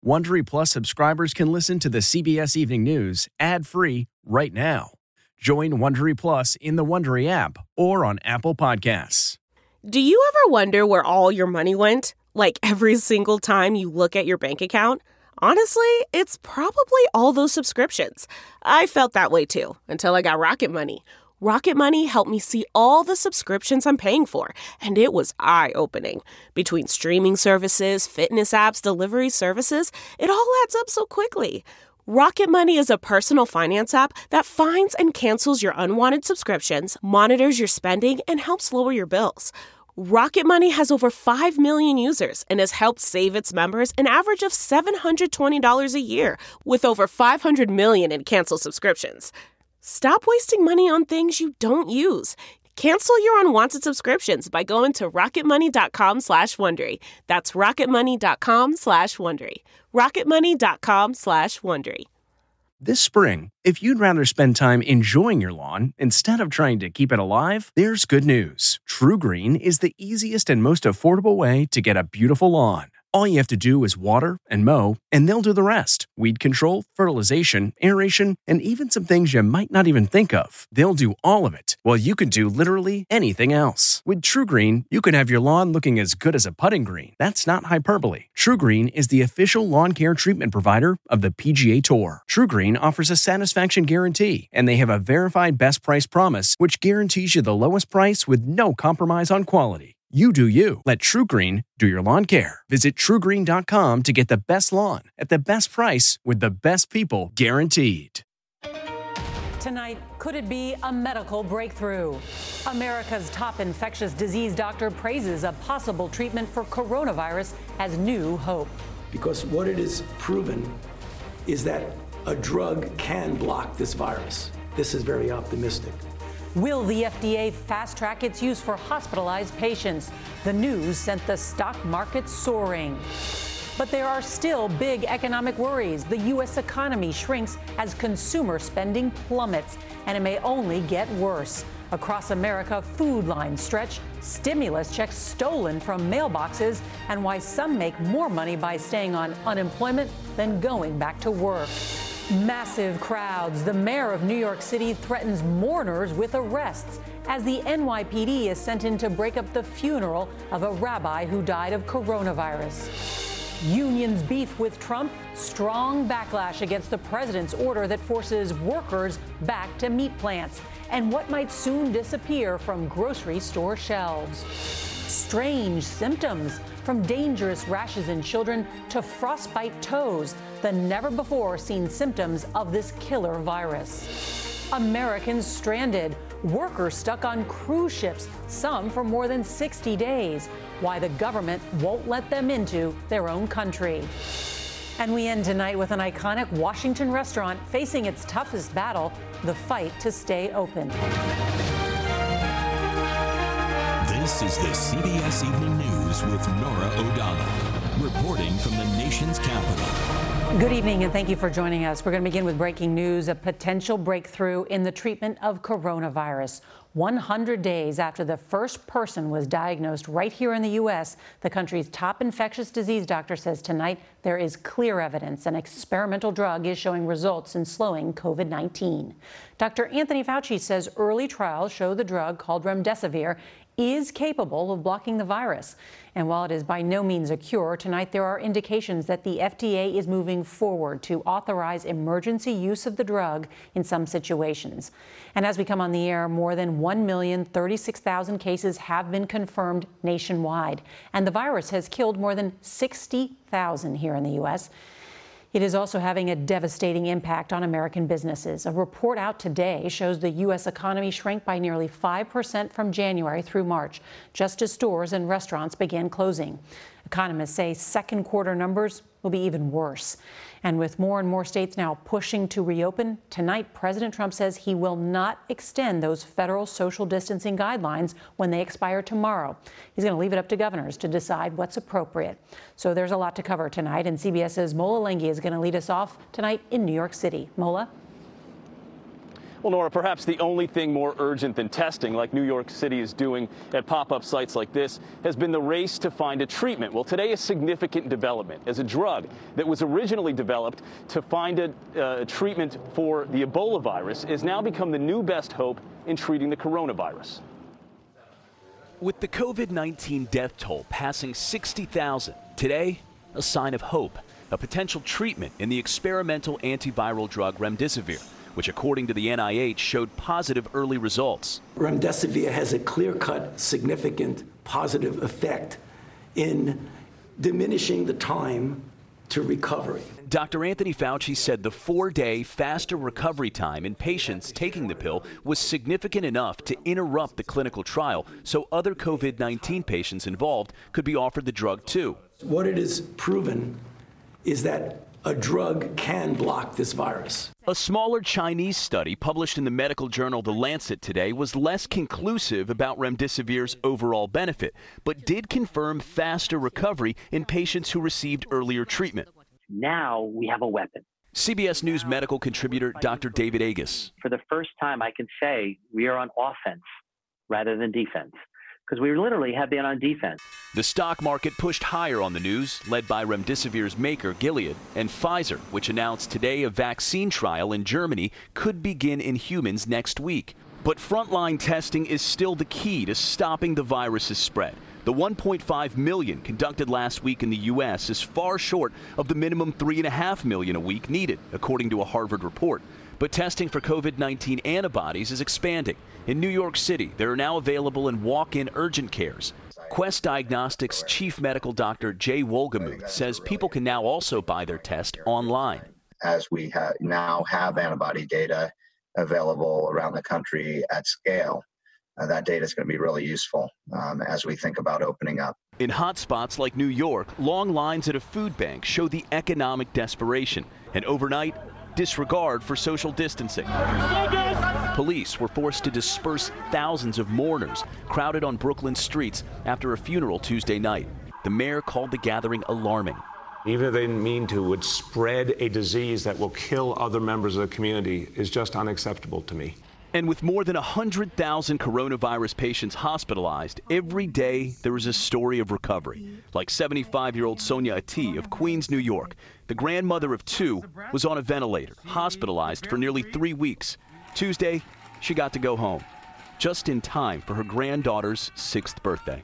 Wondery Plus subscribers can listen to the CBS Evening News ad-free right now. Join Wondery Plus in the Wondery app or on Apple Podcasts. Do you ever wonder where all your money went? Like every single time you look at your bank account? Honestly, it's probably all those subscriptions. I felt that way too, until I got Rocket Money. Rocket Money helped me see all the subscriptions I'm paying for, and it was eye-opening. Between streaming services, fitness apps, delivery services, it all adds up so quickly. Rocket Money is a personal finance app that finds and cancels your unwanted subscriptions, monitors your spending, and helps lower your bills. Rocket Money has over 5 million users and has helped save its members an average of $720 a year, with over 500 million in canceled subscriptions. Stop wasting money on things you don't use. Cancel your unwanted subscriptions by going to rocketmoney.com/Wondery. That's rocketmoney.com/Wondery. rocketmoney.com/Wondery. This spring, if you'd rather spend time enjoying your lawn instead of trying to keep it alive, there's good news. TruGreen is the easiest and most affordable way to get a beautiful lawn. All you have to do is water and mow, and they'll do the rest. Weed control, fertilization, aeration, and even some things you might not even think of. They'll do all of it, while you can do literally anything else. With TruGreen, you can have your lawn looking as good as a putting green. That's not hyperbole. TruGreen is the official lawn care treatment provider of the PGA Tour. TruGreen offers a satisfaction guarantee, and they have a verified best price promise, which guarantees you the lowest price with no compromise on quality. You do you. Let TruGreen do your lawn care. Visit TruGreen.com to get the best lawn at the best price with the best people guaranteed. Tonight, could it be a medical breakthrough? America's top infectious disease doctor praises a possible treatment for coronavirus as new hope. Because what it is proven is that a drug can block this virus. This is very optimistic. Will the FDA fast-track its use for hospitalized patients? The news sent the stock market soaring. But there are still big economic worries. The U.S. economy shrinks as consumer spending plummets, and it may only get worse. Across America, food lines stretch, stimulus checks stolen from mailboxes, and why some make more money by staying on unemployment than going back to work. Massive crowds. The mayor of New York City threatens mourners with arrests as the NYPD is sent in to break up the funeral of a rabbi who died of coronavirus. Unions beef with Trump, strong backlash against the president's order that forces workers back to meat plants, and what might soon disappear from grocery store shelves. Strange symptoms, from dangerous rashes in children to frostbite toes, the never-before-seen symptoms of this killer virus. Americans stranded, workers stuck on cruise ships, some for more than 60 days. Why the government won't let them into their own country. And we end tonight with an iconic Washington restaurant facing its toughest battle, the fight to stay open. This is the CBS Evening News with Norah O'Donnell, reporting from the nation's capital. Good evening, and thank you for joining us. We're going to begin with breaking news, a potential breakthrough in the treatment of coronavirus. 100 days after the first person was diagnosed right here in the U.S., the country's top infectious disease doctor says tonight there is clear evidence an experimental drug is showing results in slowing COVID-19. Dr. Anthony Fauci says early trials show the drug called remdesivir is capable of blocking the virus. And while it is by no means a cure, tonight there are indications that the FDA is moving forward to authorize emergency use of the drug in some situations. And as we come on the air, more than 1,036,000 cases have been confirmed nationwide. And the virus has killed more than 60,000 here in the U.S. It is also having a devastating impact on American businesses. A report out today shows the U.S. economy shrank by nearly 5% from January through March, just as stores and restaurants began closing. Economists say second quarter numbers will be even worse. And with more and more states now pushing to reopen, tonight President Trump says he will not extend those federal social distancing guidelines when they expire tomorrow. He's going to leave it up to governors to decide what's appropriate. So there's a lot to cover tonight, and CBS's Mola Lenghi is going to lead us off tonight in New York City. Mola? Well, Nora, perhaps the only thing more urgent than testing, like New York City is doing at pop-up sites like this, has been the race to find a treatment. Well, today a significant development as a drug that was originally developed to find a treatment for the Ebola virus has now become the new best hope in treating the coronavirus. With the COVID-19 death toll passing 60,000, today, a sign of hope, a potential treatment in the experimental antiviral drug remdesivir, which according to the NIH showed positive early results. Remdesivir has a clear-cut, significant positive effect in diminishing the time to recovery. Dr. Anthony Fauci said the 4-day faster recovery time in patients taking the pill was significant enough to interrupt the clinical trial so other COVID-19 patients involved could be offered the drug too. What it is proven is that a drug can block this virus. A smaller Chinese study published in the medical journal The Lancet today was less conclusive about remdesivir's overall benefit, but did confirm faster recovery in patients who received earlier treatment. Now we have a weapon. CBS News medical contributor Dr. David Agus. For the first time, I can say we are on offense rather than defense, because we literally have been on defense. The stock market pushed higher on the news, led by remdesivir's maker, Gilead, and Pfizer, which announced today a vaccine trial in Germany could begin in humans next week. But frontline testing is still the key to stopping the virus's spread. The 1.5 million conducted last week in the U.S. is far short of the minimum 3.5 million a week needed, according to a Harvard report. But testing for COVID-19 antibodies is expanding. In New York City, they are now available in walk-in urgent cares. Quest Diagnostics chief medical doctor Jay Wolgemuth says people can now also buy their test online. As we now have antibody data available around the country at scale, that data is going to be really useful as we think about opening up. In hotspots like New York, long lines at a food bank show the economic desperation, and overnight, disregard for social distancing. Police were forced to disperse thousands of mourners crowded on Brooklyn streets after a funeral Tuesday night. The mayor called the gathering alarming. Even if they didn't mean to, would spread a disease that will kill other members of the community is just unacceptable to me. And with more than 100,000 coronavirus patients hospitalized, every day there is a story of recovery. Like 75-year-old Sonia Ati of Queens, New York. The grandmother of two was on a ventilator, hospitalized for nearly 3 weeks. Tuesday, she got to go home, just in time for her granddaughter's 6th birthday.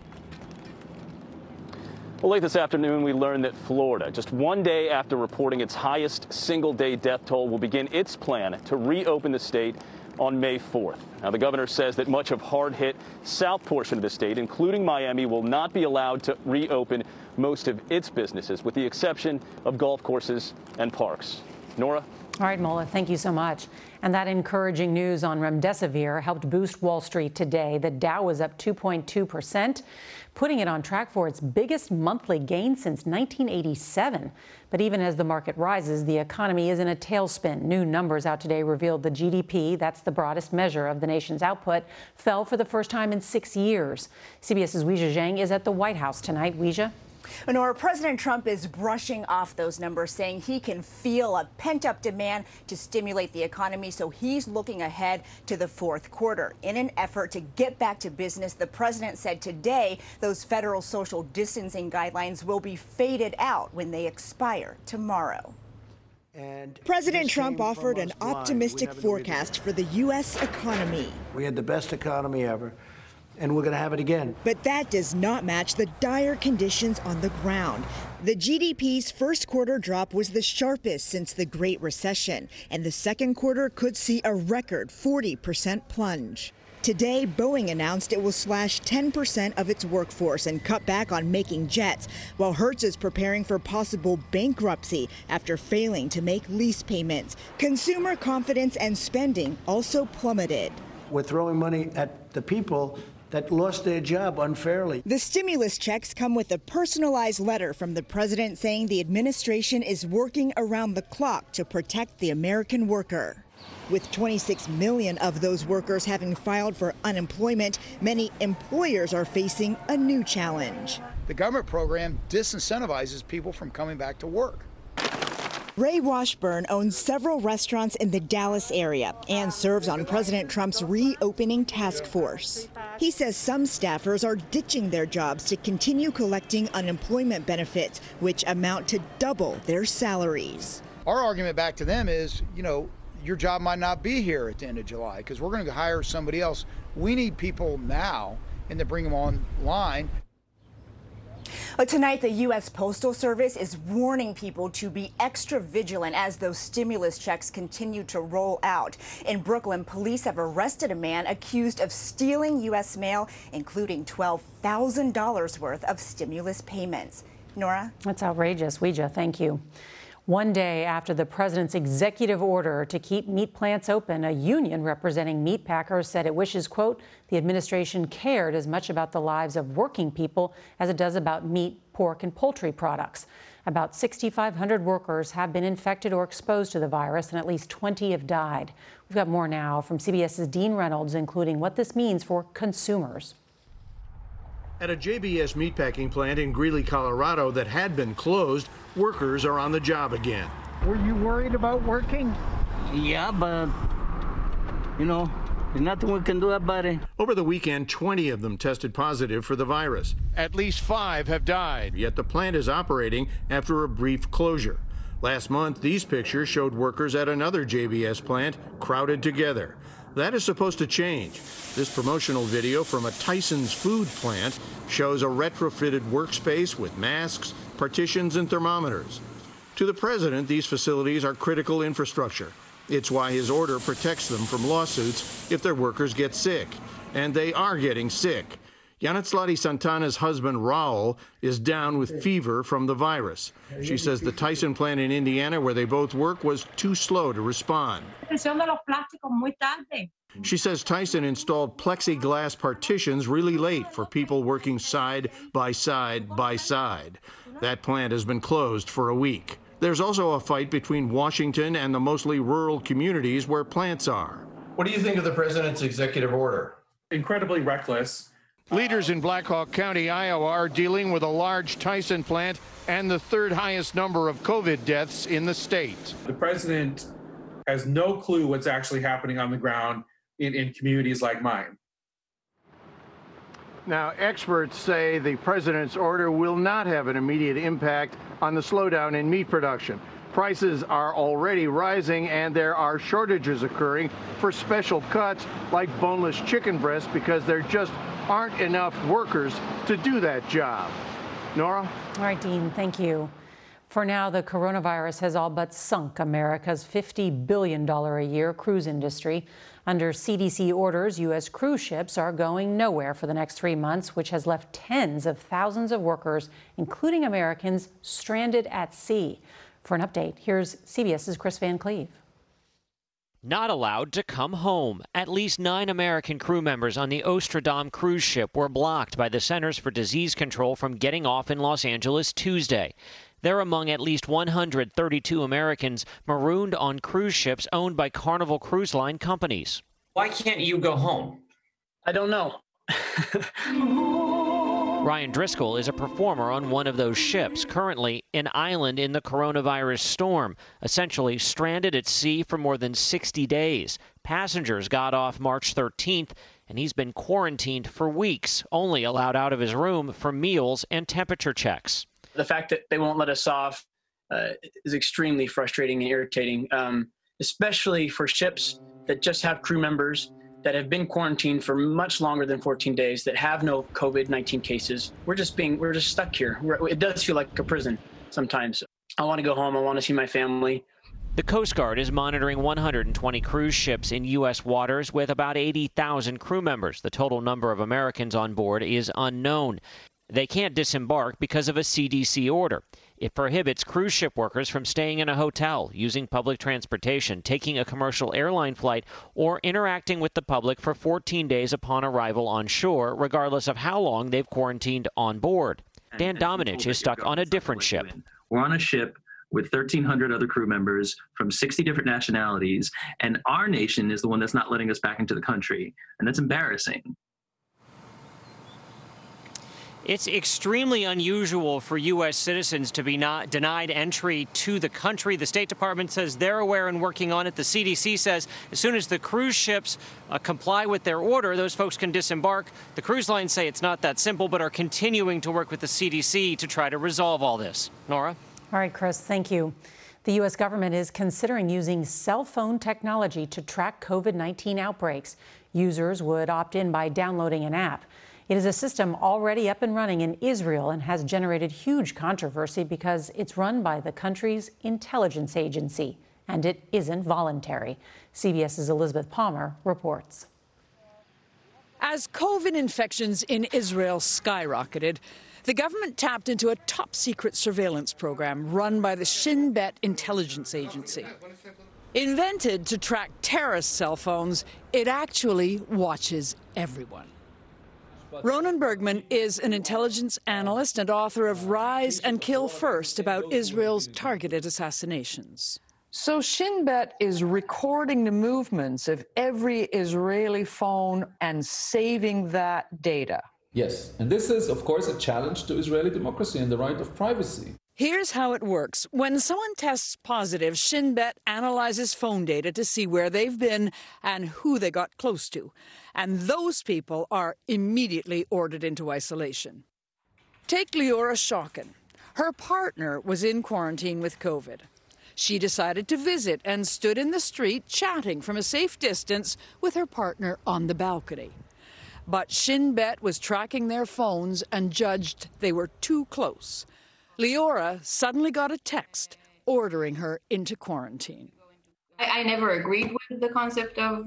Well, late this afternoon, we learned that Florida, just 1 day after reporting its highest single-day death toll, will begin its plan to reopen the state on May 4th. Now, the governor says that much of hard-hit south portion of the state, including Miami, will not be allowed to reopen most of its businesses, with the exception of golf courses and parks. Nora? All right, Mola, thank you so much. And that encouraging news on remdesivir helped boost Wall Street today. The Dow was up 2.2%, putting it on track for its biggest monthly gain since 1987. But even as the market rises, the economy is in a tailspin. New numbers out today revealed the GDP, that's the broadest measure of the nation's output, fell for the first time in 6 years. CBS's Weijia Zhang is at the White House tonight. Weijia? Nora, President Trump is brushing off those numbers, saying he can feel a pent-up demand to stimulate the economy, so he's looking ahead to the fourth quarter. In an effort to get back to business, the president said today those federal social distancing guidelines will be faded out when they expire tomorrow. And President Trump offered an optimistic forecast for the U.S. economy. We had the best economy ever, and we're going to have it again. But that does not match the dire conditions on the ground. The GDP's first quarter drop was the sharpest since the Great Recession, and the second quarter could see a record 40% plunge. Today, Boeing announced it will slash 10% of its workforce and cut back on making jets, while Hertz is preparing for possible bankruptcy after failing to make lease payments. Consumer confidence and spending also plummeted. We're throwing money at the people that lost their job unfairly. The stimulus checks come with a personalized letter from the president saying the administration is working around the clock to protect the American worker. With 26 million of those workers having filed for unemployment, many employers are facing a new challenge. The government program disincentivizes people from coming back to work. Ray Washburn owns several restaurants in the Dallas area and serves on President Trump's reopening task force. He says some staffers are ditching their jobs to continue collecting unemployment benefits, which amount to double their salaries. Our argument back to them is, your job might not be here at the end of July because we're going to hire somebody else. We need people now and to bring them online. Tonight, the U.S. Postal Service is warning people to be extra vigilant as those stimulus checks continue to roll out. In Brooklyn, police have arrested a man accused of stealing U.S. mail, including $12,000 worth of stimulus payments. Nora? That's outrageous. Weija, thank you. One day after the president's executive order to keep meat plants open, a union representing meat packers said it wishes, quote, the administration cared as much about the lives of working people as it does about meat, pork, and poultry products. About 6,500 workers have been infected or exposed to the virus, and at least 20 have died. We've got more now from CBS's Dean Reynolds, including what this means for consumers. At a JBS meatpacking plant in Greeley, Colorado that had been closed, workers are on the job again. Were you worried about working? Yeah, but, there's nothing we can do about it. Over the weekend, 20 of them tested positive for the virus. At least 5 have died, yet the plant is operating after a brief closure. Last month, these pictures showed workers at another JBS plant crowded together. That is supposed to change. This promotional video from a Tyson's food plant shows a retrofitted workspace with masks, partitions, and thermometers. To the president, these facilities are critical infrastructure. It's why his order protects them from lawsuits if their workers get sick. And they are getting sick. Yanitzlati Santana's husband, Raul, is down with fever from the virus. She says the Tyson plant in Indiana, where they both work, was too slow to respond. She says Tyson installed plexiglass partitions really late for people working side by side by side. That plant has been closed for a week. There's also a fight between Washington and the mostly rural communities where plants are. What do you think of the president's executive order? Incredibly reckless. Leaders in Black Hawk County, Iowa, are dealing with a large Tyson plant and the third highest number of COVID deaths in the state. The president has no clue what's actually happening on the ground in communities like mine. Now, experts say the president's order will not have an immediate impact on the slowdown in meat production. Prices are already rising, and there are shortages occurring for special cuts like boneless chicken breasts because there just aren't enough workers to do that job. Nora? All right, Dean, thank you. For now, the coronavirus has all but sunk America's $50 billion a year cruise industry. Under CDC orders, U.S. cruise ships are going nowhere for the next 3 months, which has left tens of thousands of workers, including Americans, stranded at sea. For an update, here's CBS's Chris Van Cleve. Not allowed to come home. At least 9 American crew members on the Ostradam cruise ship were blocked by the Centers for Disease Control from getting off in Los Angeles Tuesday. They're among at least 132 Americans marooned on cruise ships owned by Carnival Cruise Line companies. Why can't you go home? I don't know. Ryan Driscoll is a performer on one of those ships, currently an island in the coronavirus storm, essentially stranded at sea for more than 60 days. Passengers got off March 13th, and he's been quarantined for weeks, only allowed out of his room for meals and temperature checks. The fact that they won't let us off is extremely frustrating and irritating, especially for ships that just have crew members that have been quarantined for much longer than 14 days, that have no COVID-19 cases. We're just stuck here. It does feel like a prison sometimes. I want to go home. I want to see my family. The Coast Guard is monitoring 120 cruise ships in U.S. waters with about 80,000 crew members. The total number of Americans on board is unknown. They can't disembark because of a CDC order. It prohibits cruise ship workers from staying in a hotel, using public transportation, taking a commercial airline flight, or interacting with the public for 14 days upon arrival on shore, regardless of how long they've quarantined on board. Dan Domenech is stuck on a different ship. We're on a ship with 1,300 other crew members from 60 different nationalities, and our nation is the one that's not letting us back into the country, and that's embarrassing. It's extremely unusual for U.S. citizens to be denied entry to the country. The State Department says they're aware and working on it. The CDC says as soon as the cruise ships comply with their order, those folks can disembark. The cruise lines say it's not that simple, but are continuing to work with the CDC to try to resolve all this. Nora? All right, Chris, thank you. The U.S. government is considering using cell phone technology to track COVID-19 outbreaks. Users would opt in by downloading an app. It is a system already up and running in Israel and has generated huge controversy because it's run by the country's intelligence agency, and it isn't voluntary. CBS's Elizabeth Palmer reports. As COVID infections in Israel skyrocketed, the government tapped into a top-secret surveillance program run by the Shin Bet intelligence agency. Invented to track terrorist cell phones, it actually watches everyone. Ronan Bergman is an intelligence analyst and author of Rise and Kill First about Israel's targeted assassinations. So Shin Bet is recording the movements of every Israeli phone and saving that data. Yes, and this is, of course, a challenge to Israeli democracy and the right of privacy. Here's how it works. When someone tests positive, Shin Bet analyzes phone data to see where they've been and who they got close to. And those people are immediately ordered into isolation. Take Leora Shokin. Her partner was in quarantine with COVID. She decided to visit and stood in the street chatting from a safe distance with her partner on the balcony. But Shin Bet was tracking their phones and judged they were too close. Leora suddenly got a text ordering her into quarantine. I never agreed with the concept of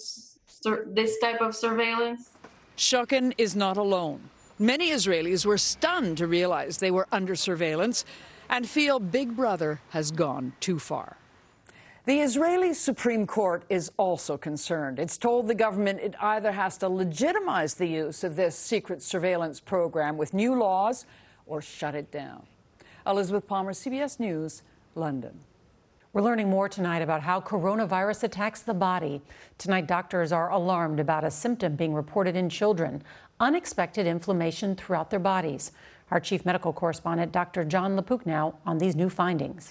this type of surveillance. Shokin is not alone. Many Israelis were stunned to realize they were under surveillance and feel Big Brother has gone too far. The Israeli Supreme Court is also concerned. It's told the government it either has to legitimize the use of this secret surveillance program with new laws or shut it down. Elizabeth Palmer, CBS News, London. We're learning more tonight about how coronavirus attacks the body. Tonight, doctors are alarmed about a symptom being reported in children, unexpected inflammation throughout their bodies. Our chief medical correspondent, Dr. John LaPook, now on these new findings.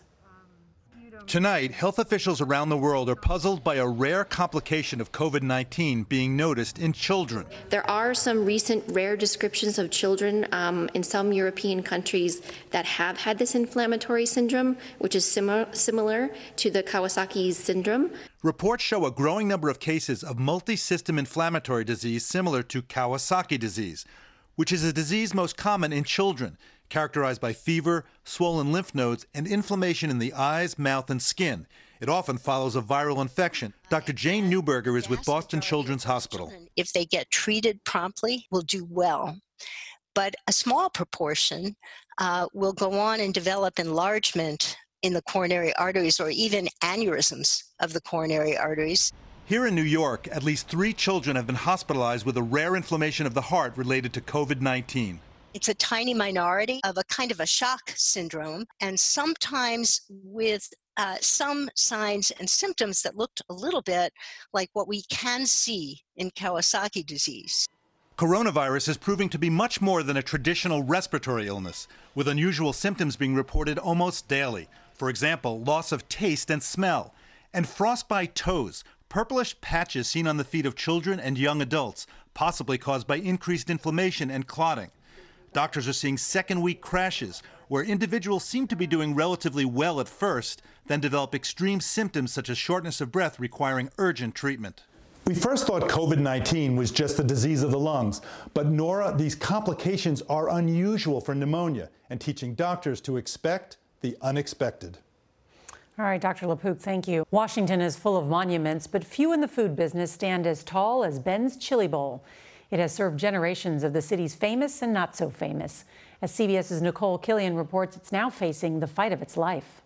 Tonight, health officials around the world are puzzled by a rare complication of COVID-19 being noticed in children. There are some recent rare descriptions of children in some European countries that have had this inflammatory syndrome, which is similar to the Kawasaki syndrome. Reports show a growing number of cases of multi-system inflammatory disease similar to Kawasaki disease, which is a disease most common in children, characterized by fever, swollen lymph nodes, and inflammation in the eyes, mouth, and skin. It often follows a viral infection. Dr. Jane Newberger is with Boston Children's Hospital. If they get treated promptly, will do well. But a small proportion will go on and develop enlargement in the coronary arteries or even aneurysms of the coronary arteries. Here in New York, at least 3 children have been hospitalized with a rare inflammation of the heart related to COVID-19. It's a tiny minority of a kind of a shock syndrome, and sometimes with some signs and symptoms that looked a little bit like what we can see in Kawasaki disease. Coronavirus is proving to be much more than a traditional respiratory illness, with unusual symptoms being reported almost daily. For example, loss of taste and smell, and frostbite toes, purplish patches seen on the feet of children and young adults, possibly caused by increased inflammation and clotting. Doctors are seeing second-week crashes, where individuals seem to be doing relatively well at first, then develop extreme symptoms such as shortness of breath requiring urgent treatment. We first thought COVID-19 was just a disease of the lungs, but Nora, these complications are unusual for pneumonia and teaching doctors to expect the unexpected. All right, Dr. LaPook, thank you. Washington is full of monuments, but few in the food business stand as tall as Ben's Chili Bowl. It has served generations of the city's famous and not so famous. As CBS's Nicole Killian reports, it's now facing the fight of its life.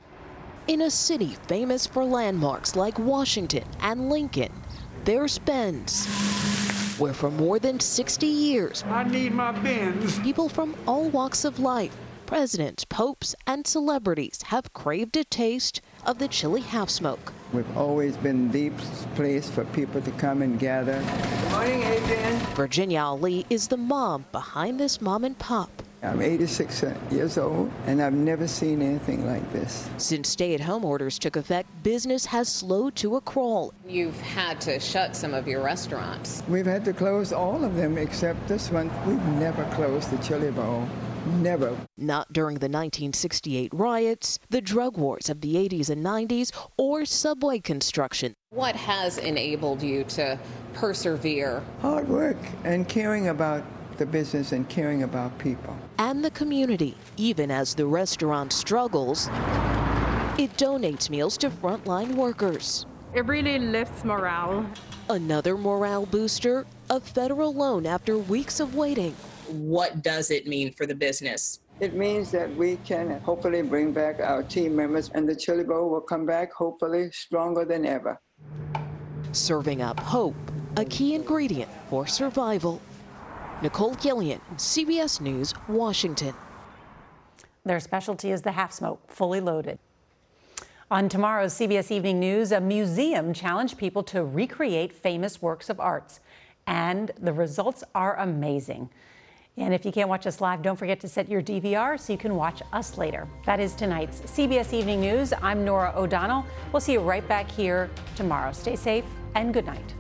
In a city famous for landmarks like Washington and Lincoln, there's Ben's, where for more than 60 years, I need my Ben's. People from all walks of life, presidents, popes, and celebrities have craved a taste of the chili half-smoke. We've always been the place for people to come and gather. Good morning, Adrian. Virginia Ali is the mom behind this mom and pop. I'm 86 years old, and I've never seen anything like this. Since stay-at-home orders took effect, business has slowed to a crawl. You've had to shut some of your restaurants. We've had to close all of them except this one. We've never closed the Chili Bowl. Never. Not during the 1968 riots, the drug wars of the 80s and 90s, or subway construction. What has enabled you to persevere? Hard work and caring about the business and caring about people. And the community. Even as the restaurant struggles, it donates meals to frontline workers. It really lifts morale. Another morale booster, a federal loan after weeks of waiting. What does it mean for the business? It means that we can hopefully bring back our team members, and the Chili Bowl will come back hopefully stronger than ever. Serving up hope, a key ingredient for survival. Nicole Gillian, CBS News, Washington. Their specialty is the half smoke, fully loaded. On tomorrow's CBS Evening News, a museum challenged people to recreate famous works of art, and the results are amazing. And if you can't watch us live, don't forget to set your DVR so you can watch us later. That is tonight's CBS Evening News. I'm Norah O'Donnell. We'll see you right back here tomorrow. Stay safe and good night.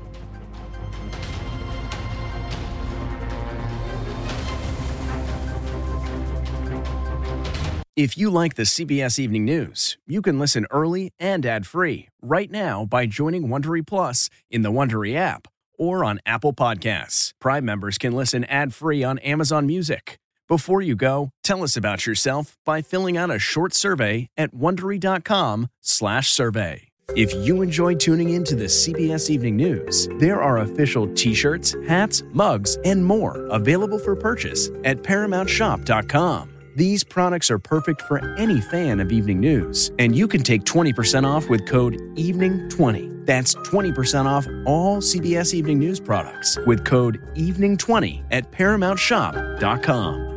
If you like the CBS Evening News, you can listen early and ad-free right now by joining Wondery Plus in the Wondery app or on Apple Podcasts. Prime members can listen ad-free on Amazon Music. Before you go, tell us about yourself by filling out a short survey at Wondery.com/survey. If you enjoy tuning into the CBS Evening News, there are official t-shirts, hats, mugs, and more available for purchase at ParamountShop.com. These products are perfect for any fan of evening news, and you can take 20% off with code EVENING20. That's 20% off all CBS Evening News products with code EVENING20 at ParamountShop.com.